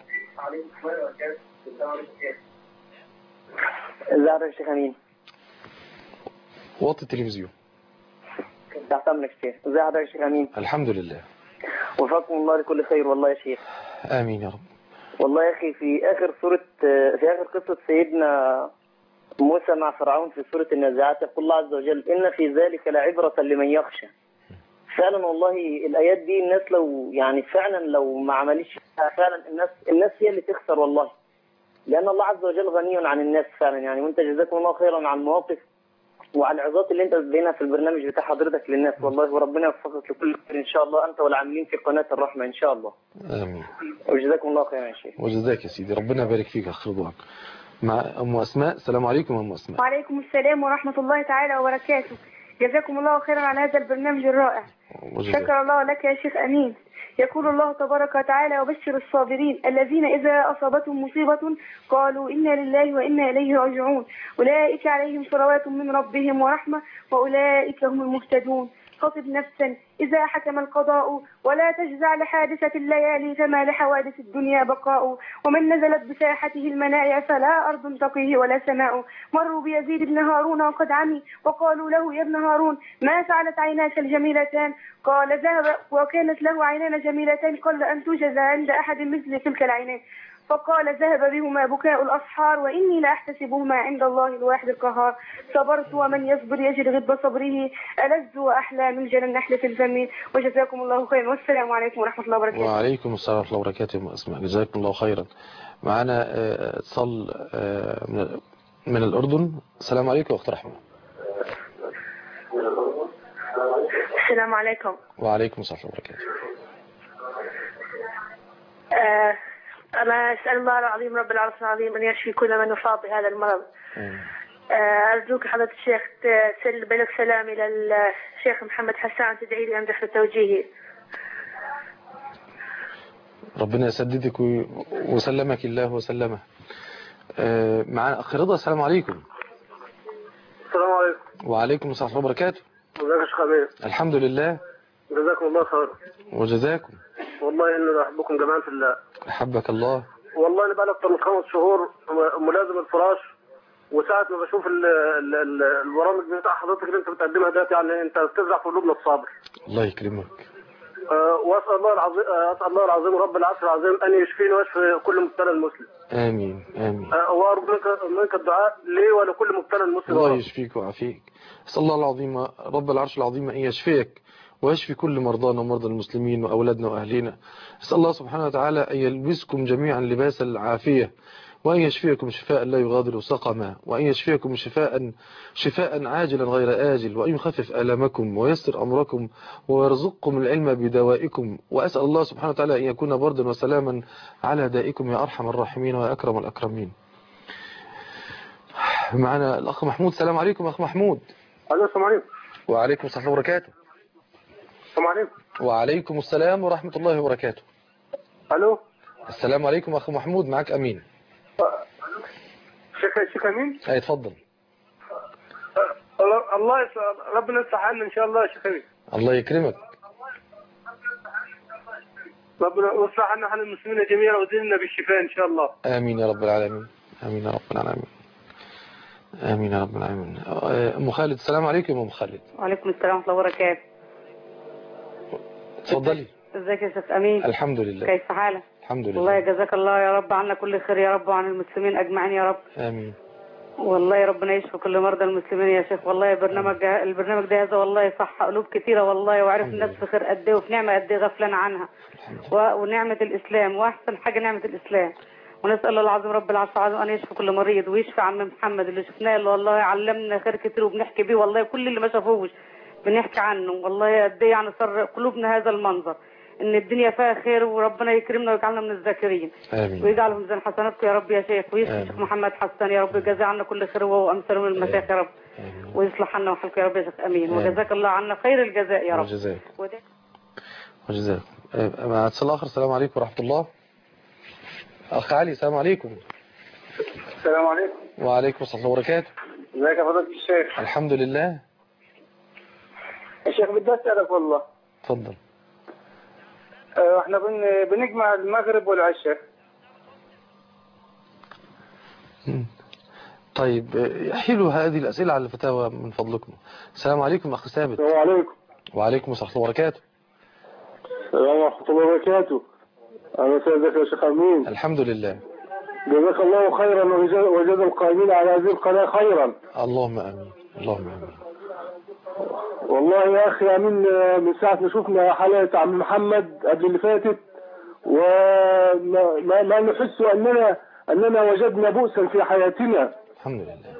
ازيك يا شيخ أمين؟ وطي التلفزيون. تحت أمرك يا شيخ. ازي حضرتك يا شيخ أمين؟ الحمد لله. وفقكم الله لكل خير والله يا شيخ. آمين يا رب. والله يا أخي في آخر قصة سيدنا موسى مع فرعون في سورة النازعات يقول الله عز وجل إن في ذلك لعبرة لمن يخشى. فعلا والله الآيات دي الناس لو يعني فعلا لو ما عملتش فعلا الناس هي اللي تخسر والله، لأن الله عز وجل غني عن الناس فعلا يعني. وأنت جزاكم الله خيرا على المواقف وعلى العظات اللي أنت بتبينها في البرنامج بتاع حضرتك للناس والله، وربنا يوفقك لكل خير إن شاء الله أنت والعاملين في قناة الرحمة إن شاء الله. آمين. وجزاكم الله خيرا يا شيخ. وجزاك يا سيدي، ربنا يبارك فيك يا أخ رضوان. مع أم أسماء. السلام عليكم أم أسماء. وعليكم السلام ورحمة الله تعالى وبركاته. جزاكم الله خيرا على هذا البرنامج الرائع. شكر الله لك يا شيخ أمين. يقول الله تبارك وتعالى وبشر الصابرين الذين إذا أصابتهم مصيبة قالوا إنا لله وإنا إليه راجعون أولئك عليهم صلوات من ربهم ورحمة وأولئك هم المهتدون. خاطب نفسا إذا حكم القضاء ولا تجزع لحادثة الليالي فما لحوادث الدنيا بقاء. ومن نزلت بساحته المنايا فلا أرض تقيه ولا سماء. مروا بيزيد بن هارون وقد عمي وقالوا له يا ابن هارون ما فعلت عيناك الجميلتان؟ قال ذهب وكانت له عينان جميلتان قل أن توجد عند أحد مثل تلك العينان. فقال ذهب بهما بكاء الأصحار وإني لأحتسبهما عند الله الواحد القهار. صبرت ومن يصبر يجد غضب صبره ألذ وأحلى من جنى النحل في الفم. وجزاكم الله خيرا والسلام عليكم ورحمة الله وبركاته. وعليكم السلام ورحمة الله وبركاته يا أسماء، جزاكم الله خيرا. معنا اتصال من الأردن. السلام عليكم أخت رحمة. السلام عليكم. وعليكم السلام ورحمة الله وبركاته. أنا أسأل الله العظيم رب العرش العظيم أن يشفي كل من يصاب بهذا المرض. أرجوك حضرة الشيخ تسل بلغ سلام إلى الشيخ محمد حسان، تدعي لي أنجح بتوجيهي. ربنا يسددك وسلمك الله وسلمه. معنا أخ رضا. السلام عليكم. السلام عليكم. وعليكم السلام ورحمة الله وبركاته. ازيك يا شيخ أمين؟ الحمد لله. جزاكم الله خير. وجزاكم. والله إني أحبكم جميعا في الله. أحبك الله. والله أنا بقى أكتر من 5 شهور ملازم الفراش، وساعة ما بشوف البرامج بتاع حضرتك اللي أنت بتقدمها دلوقتي يعني أنت بتزرع في قلوبنا الصبر. الله يكرمك. أسأل الله العظيم رب العرش العظيم أن يشفيني ويشفي كل مبتلى المسلم. آمين آمين. وأرجو منك الدعاء لي ولكل مبتلى المسلم. الله يشفيك ويعافيك. أسأل الله العظيم رب العرش العظيم أن يشفيك ويشفي كل مرضانا ومرضى المسلمين وأولادنا وأهلنا. أسأل الله سبحانه وتعالى أن يلبسكم جميعا لباس العافية، وأن يشفيكم شفاء لا يغادر سقما، وأن يشفيكم شفاء عاجلا غير آجل، وأن يخفف آلامكم ويسر أمركم ويرزقكم العلم بدوائكم. وأسأل الله سبحانه وتعالى أن يكون بردا وسلاما على دائكم يا أرحم الراحمين ويا أكرم الأكرمين. معنا الأخ محمود. السلام عليكم أخ محمود. السلام عليكم. وعليكم السلام وبركاته. السلام عليكم. وعليكم السلام ورحمة الله وبركاته. ألو. السلام عليكم أخ محمود، معك أمين. شيخ أمين. أي اتفضل. الله ربنا يصلح حالنا إن شاء الله يا شيخ أمين. الله يكرمك. ربنا يصلح عنا حال المسلمين جميعا ويزيدنا بالشفاء إن شاء الله. آمين يا رب العالمين. آمين يا رب العالمين. آمين يا رب العالمين. أم خالد. السلام عليكم أم خالد. وعليكم السلام ورحمة الله وبركاته. اتفضلي. ازيك يا شيخ أمين؟ الحمد لله. كيف حالك؟ الحمد لله. والله جزاك الله يا رب عنا كل خير يا رب وعن المسلمين أجمعين يا رب. آمين. والله ربنا يشفي كل مرضى المسلمين يا شيخ. والله البرنامج ده هذا والله صح قلوب كثيرة والله، وعرف الناس في خير قد ايه وفي نعمة قد ايه غفلنا عنها، ونعمة الإسلام، وأحسن حاجة نعمة الإسلام. ونسأل الله العظيم رب العرش العظيم أن يشفي كل مريض ويشفي عم محمد اللي شفناه، اللي والله علمنا خير كتير وبنحكي بيه، والله كل اللي ما شافوش بنحكي عنه. والله قد ايه يعني سر قلوبنا هذا المنظر، ان الدنيا فيها خير وربنا يكرمنا ويجعلنا من الذاكرين. آمين. ويجعل في ميزان حسناتكم يا رب يا شيخ، ويشفي الشيخ محمد حسان يا رب، يجازي عنا كل خير وهو امثال من المشايخ يا رب. ويصلح عنا وحالكم يا رب يا شيخ. امين. وجزاك الله عنا خير الجزاء يا رب. وجزاك. مع اتصال اخر. السلام عليكم ورحمة الله. اخ علي. السلام عليكم. السلام عليكم. وعليكم السلام وبركاته. ازيك يا فضيلة الشيخ؟ الحمد لله. يا شيخ بدي أسألك والله. اتفضل. احنا بنجمع المغرب والعشاء. طيب حلو هذه الأسئلة على الفتاوى من فضلكم. السلام عليكم أخي ثابت. السلام عليكم. وعليكم السلام وبركاته. السلام ورحمة الله وبركاته. أهلا وسهلا يا شيخ أمين. الحمد لله. جزاك الله خيرا وجزا القائمين على هذه القناة خيرا. اللهم آمين. اللهم آمين. والله يا أخي أمين من ساعة ما شفنا حلقة عم محمد قبل اللي فاتت وما نحس أننا وجدنا بؤسا في حياتنا. الحمد لله.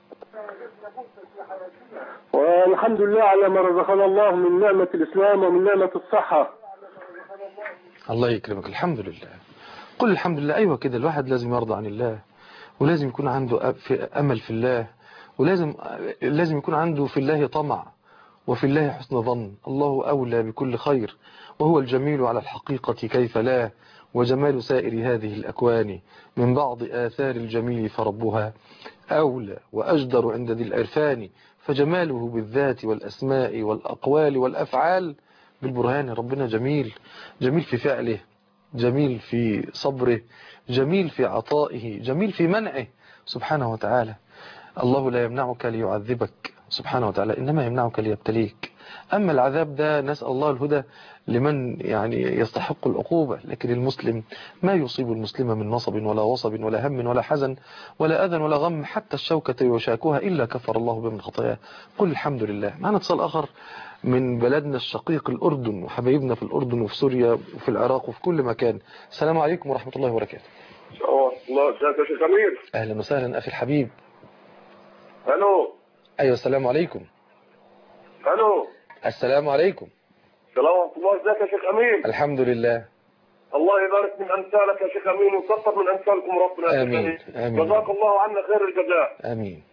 والحمد لله على ما رزقنا الله من نعمة الإسلام ومن نعمة الصحة. الله يكرمك. الحمد لله. قل الحمد لله. أيوة كده، الواحد لازم يرضى عن الله، ولازم يكون عنده أمل في الله، ولازم يكون عنده في الله طمع، وفي الله حسن ظن. الله أولى بكل خير، وهو الجميل على الحقيقة كيف لا، وجمال سائر هذه الأكوان من بعض آثار الجميل فربها أولى وأجدر عند ذي العرفان، فجماله بالذات والأسماء والأقوال والأفعال بالبرهان. ربنا جميل، جميل في فعله، جميل في صبره، جميل في عطائه، جميل في منعه سبحانه وتعالى. الله لا يمنعك ليعذبك سبحانه وتعالى، إنما يمنعك ليبتليك. أما العذاب ده نسأل الله الهدى لمن يعني يستحق العقوبة، لكن المسلم ما يصيب المسلم من نصب ولا وصب ولا هم ولا حزن ولا أذى ولا غم، حتى الشوكة يشاكها إلا كفر الله بها من خطاياه. قل الحمد لله. معنا اتصال آخر من بلدنا الشقيق الأردن، وحبايبنا في الأردن وفي سوريا وفي العراق وفي كل مكان. السلام عليكم ورحمة الله وبركاته. الله ازيك يا شيخ أمير؟ أهلا وسهلا أخي الحبيب. الو. أيوة السلام عليكم. الو. السلام عليكم. السلام ورحمة الله. ازيك يا شيخ أمير؟ الحمد لله. الله يبارك من أمثالك يا شيخ أمين ويكثر من أمثالكم ربنا. آمين. آمين. جزاك الله عنا خير الجزاء. آمين.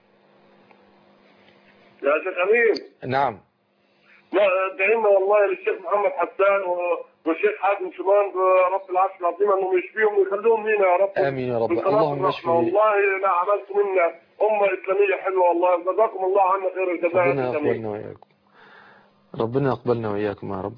يا شيخ أمين. نعم. لا دعينا والله للشيخ محمد حسان والشيخ حازم شمان رب العرش العظيم انهم يشفيهم ويخلوهم لينا يا رب. امين يا رب. اللهم اشفي. والله لا عملتم منا امه اسلاميه حلوه والله. جزاكم الله عنا خير الجزاء. ربنا يقبلنا واياكم. ربنا يقبلنا واياكم يا رب.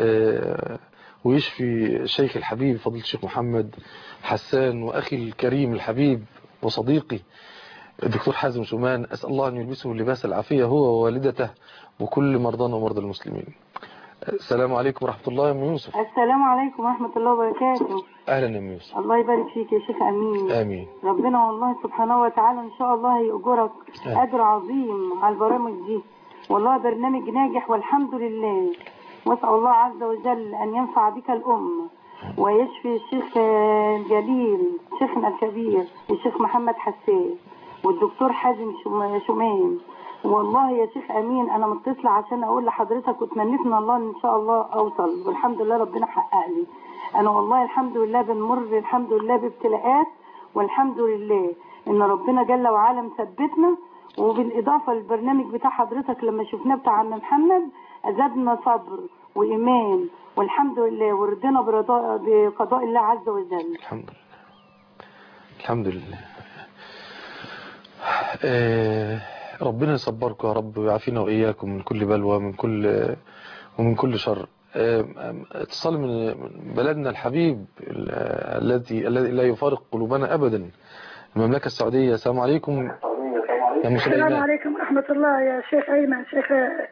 ويشفي الشيخ الحبيب فضيلة الشيخ محمد حسان، واخي الكريم الحبيب وصديقي الدكتور حازم شمان. أسأل الله أن يلبسه لباس العافية هو ووالدته وكل مرضانا ومرضى المسلمين. السلام عليكم ورحمة الله يا أم يوسف. السلام عليكم ورحمة الله وبركاته. أهلا يا أم يوسف. الله يبارك فيك يا شيخ أمين. آمين. ربنا والله سبحانه وتعالى إن شاء الله يأجرك أجر عظيم على البرامج دي، والله برنامج ناجح والحمد لله. وأسأل الله عز وجل أن ينفع بك الأمة ويشفي الشيخ الجليل شيخنا الكبير الشيخ محمد حسان والدكتور حازم شمام. والله يا شيخ أمين أنا متصلة عشان أقول لحضرتك وتمنيت من الله إن شاء الله أوصل، والحمد لله ربنا حقق لي. أنا والله الحمد لله بنمر الحمد لله بابتلاءات، والحمد لله إن ربنا جل وعلا مثبتنا. وبالإضافة للبرنامج بتاع حضرتك لما شفناه بتاع عم محمد أزادنا صبر وإيمان، والحمد لله ورضينا بقضاء الله عز وجل. الحمد لله. الحمد لله. ربنا يصبركم يا رب ويعافينا وإياكم من كل بلوى ومن كل شر. اتصال من بلدنا الحبيب الذي لا يفارق قلوبنا أبدا، المملكة السعودية. السلام عليكم. السلام عليكم ورحمة الله يا شيخ أيمن. شيخ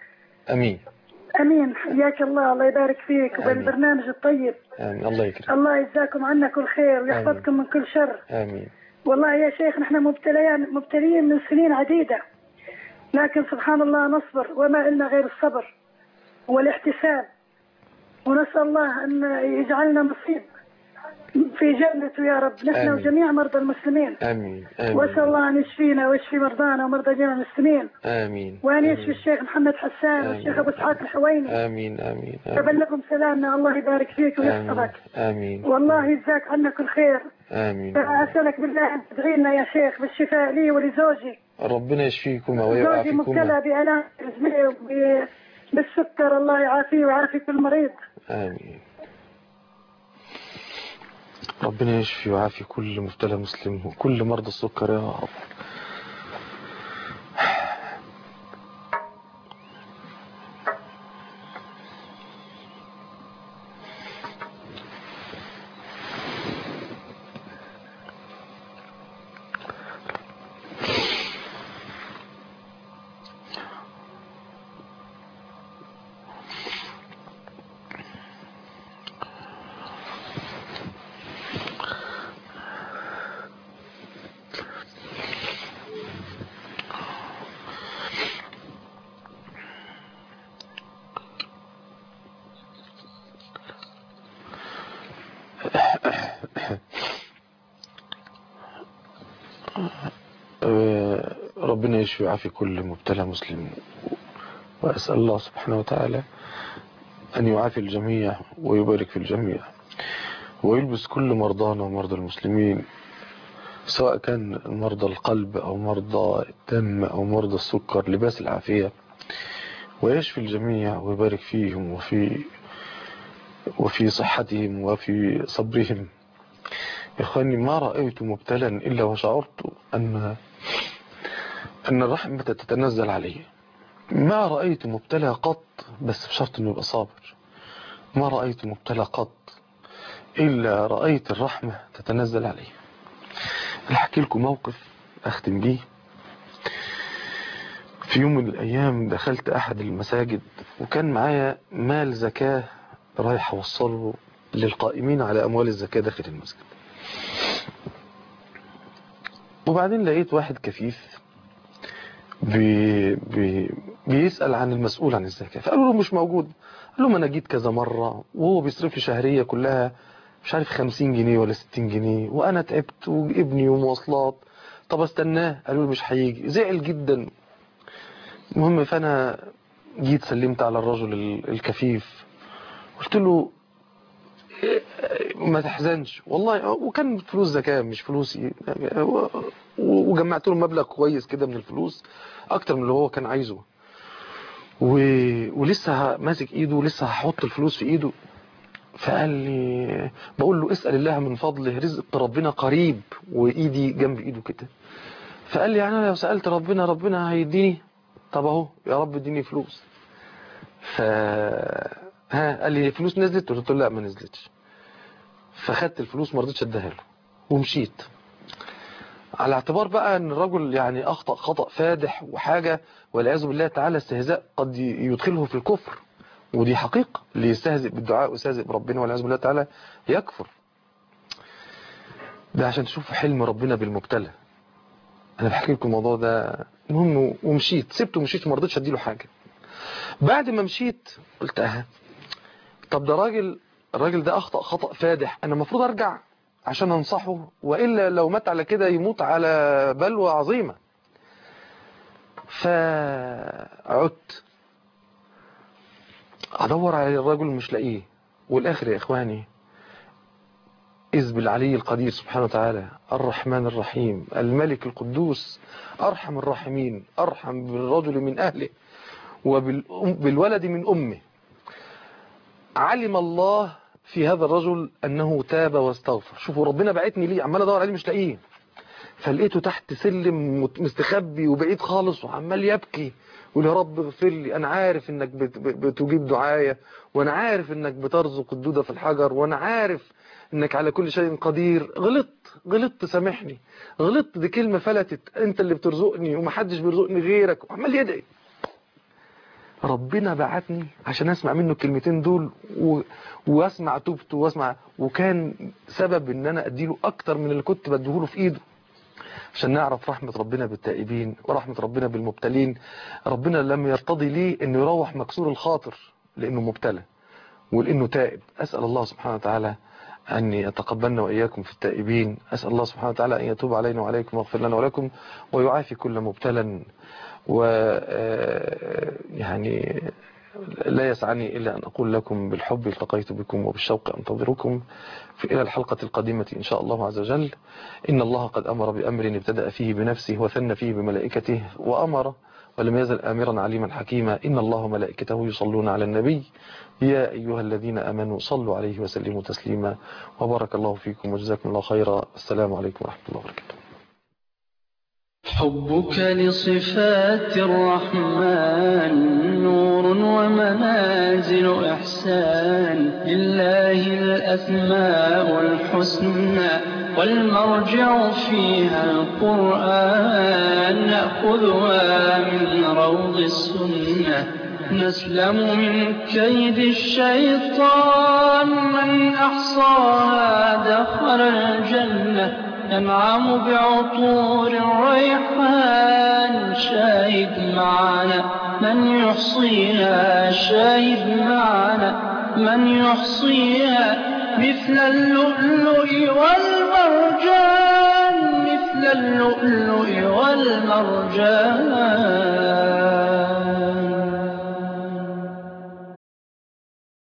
أمين حياك الله، الله يبارك فيك وبالبرنامج الطيب. آمين. الله يكرمك. الله يجزاكم عنا كل خير ويحفظكم من كل شر. آمين. والله يا شيخ نحن مبتليين من سنين عديدة، لكن سبحان الله نصبر وما إلنا غير الصبر والاحتساب، ونسأل الله أن يجعلنا نصيب في جنته يا رب نحن وجميع مرضى المسلمين. آمين. وأسأل الله أن يشفينا ويشفي مرضانا ومرضى جميع المسلمين. آمين. وأن يشفي الشيخ محمد حسان والشيخ أبو إسحاق الحويني. آمين. آمين. أبلغكم سلامنا، الله يبارك فيك ويحفظك. آمين. والله يجزاك عنا كل خير. آمين. أسألك بالله أن تدعي لنا يا شيخ بالشفاء لي ولزوجي. ربنا يشفيكما ويعافيكما. زوجي مبتلى بآلام رجليه بالسكر، الله يعافيه ويعافي كل مريض. آمين. ربنا يشفي ويعافي كل مبتلى مسلم وكل مرضى السكر يا رب. ربنا يشفي ويعافي كل مبتلى مسلم، وأسأل الله سبحانه وتعالى أن يعافي الجميع ويبارك في الجميع ويلبس كل مرضانا ومرضى المسلمين، سواء كان مرضى القلب أو مرضى الدم أو مرضى السكر، لباس العافية، ويشفي الجميع ويبارك فيهم وفي صحتهم وفي صبرهم. إخواني، ما رأيت مبتلا إلا وشعرت أن الرحمة تتنزل عليه. ما رأيت مبتلى قط، بس بشرط أنه يبقى صابر. ما رأيت مبتلى قط إلا رأيت الرحمة تتنزل عليه. أحكي لكم موقف أختم بيه. في يوم من الأيام دخلت أحد المساجد وكان معايا مال زكاة رايح أوصله للقائمين على أموال الزكاة داخل المسجد. وبعدين لقيت واحد كفيف بيسأل عن المسؤول عن الزكاة، فقالوا له مش موجود. قال لهم أنا جيت كذا مرة وهو بيصرف لي شهرية كلها مش عارف 50 جنيه ولا 60 جنيه وأنا تعبت وابني ومواصلات، طب استناه. قالوا له مش هيجي. زعل جدا. المهم فأنا جيت سلمت على الرجل الكفيف، قلت له ما تحزنش والله، وكان فلوس زكاة مش فلوسي، وجمعت له مبلغ كويس كده من الفلوس اكتر من اللي هو كان عايزه، ولسه ماسك ايده ولسه هحط الفلوس في ايده. فقال لي، بقول له اسأل الله من فضله، رزق ربنا قريب وايدي جنب ايده كده. فقال لي يعني انا لو سألت ربنا هيديني؟ طب اهو يا رب اديني فلوس. قال لي فلوس نزلت؟ قلت له لا ما نزلتش. فخدت الفلوس ما رضيتش اديها له ومشيت، على اعتبار بقى ان الرجل يعني اخطأ خطأ فادح وحاجة والعياذ بالله تعالى استهزاء قد يدخله في الكفر ودي حقيقة، اللي يستهزئ بالدعاء ويستهزئ بربنا والعياذ بالله تعالى يكفر. ده عشان تشوفوا حلم ربنا بالمبتلى. انا بحكي لكم الموضوع ده. المهم ومشيت، سبته ومشيت، ما رضيتش اديله حاجة. بعد ما مشيت قلت طب ده الراجل ده اخطأ خطأ فادح، انا المفروض ارجع عشان انصحه، وإلا لو مات على كده يموت على بلوى عظيمة. فعدت ادور على الرجل مش لاقيه. والاخر يا اخواني إذ بالعلي القدير سبحانه وتعالى الرحمن الرحيم الملك القدوس أرحم الراحمين، أرحم بالرجل من أهله وبالولد من أمه. علم الله في هذا الرجل أنه تاب واستغفر. شوفوا ربنا بعتني ليه، عمال أدور عليه مش لاقيه. فلقيته تحت سلم مستخبي وبعيد خالص وعمال يبكي ويقول يا رب اغفر لي، أنا عارف إنك بتجيب دعاية، وأنا عارف إنك بترزق الدودة في الحجر، وأنا عارف إنك على كل شيء قدير. غلطت سامحني، غلطت، دي كلمة فلتت، أنت اللي بترزقني ومحدش بيرزقني غيرك. وعمال يدعي. ربنا بعتني عشان أسمع منه الكلمتين دول وأسمع توبته وأسمع، وكان سبب إن أنا أديله أكتر من اللي كنت بديهوله في إيده، عشان نعرف رحمة ربنا بالتائبين ورحمة ربنا بالمبتلين. ربنا لم يرتضي ليه إنه يروح مكسور الخاطر لأنه مبتلى ولأنه تائب. أسأل الله سبحانه وتعالى أن يتقبلنا وإياكم في التائبين. أسأل الله سبحانه وتعالى أن يتوب علينا وعليكم ويغفر لنا ولكم ويعافي كل مبتلى. يعني لا يسعني إلا أن أقول لكم بالحب التقيت بكم وبالشوق أنتظركم إلى الحلقة القادمة إن شاء الله عز وجل. إن الله قد أمر بأمر ابتدأ فيه بنفسه وثنى فيه بملائكته وأمر ولم يزل آمرا عليما حكيما. إن الله ملائكته يصلون على النبي يا أيها الذين آمنوا صلوا عليه وسلموا تسليما. وبارك الله فيكم وجزاكم الله خيرا. السلام عليكم ورحمة الله وبركاته. حبك لصفات الرحمن نور ومنازل إحسان. لله الأسماء الحسنى والمرجع فيها القرآن. نأخذها من روض السنة نسلم من كيد الشيطان. من أحصاها دخل الجنة ينعم بعطور الريحان. شاهد معنا من يحصيها، شاهد معنا من يحصيها. مثل اللؤلؤ والمرجان، مثل اللؤلؤ والمرجان.